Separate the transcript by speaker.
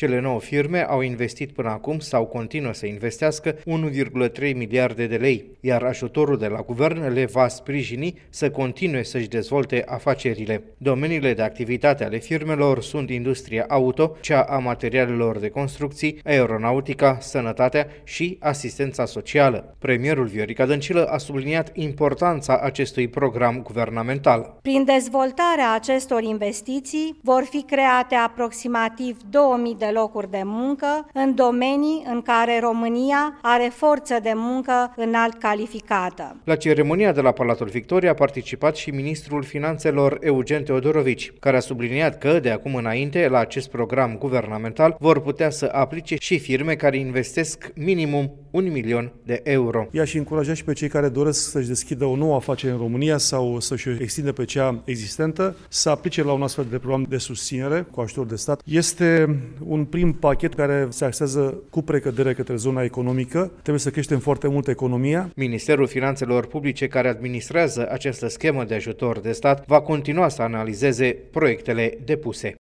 Speaker 1: Cele 9 firme au investit până acum sau continuă să investească 1,3 miliarde de lei, iar ajutorul de la guvern le va sprijini să continue să-și dezvolte afacerile. Domeniile de activitate ale firmelor sunt industria auto, cea a materialelor de construcții, aeronautica, sănătatea și asistența socială. Premierul Viorica Dăncilă a subliniat importanța acestui program guvernamental.
Speaker 2: Prin dezvoltarea acestor investiții vor fi create aproximativ 2000 de locuri de muncă în domenii în care România are forță de muncă înalt calificată.
Speaker 1: La ceremonia de la Palatul Victoria a participat și ministrul Finanțelor Eugen Teodorovici, care a subliniat că de acum înainte la acest program guvernamental vor putea să aplice și firme care investesc minimum 1 milion de euro.
Speaker 3: I-aș încuraja și pe cei care doresc să-și deschidă o nouă afacere în România sau să-și extindă pe cea existentă, să aplice la un astfel de program de susținere cu ajutor de stat. Este un prim pachet care se axează cu precădere către zona economică. Trebuie să creștem foarte mult economia.
Speaker 1: Ministerul Finanțelor Publice, care administrează această schemă de ajutor de stat, va continua să analizeze proiectele depuse.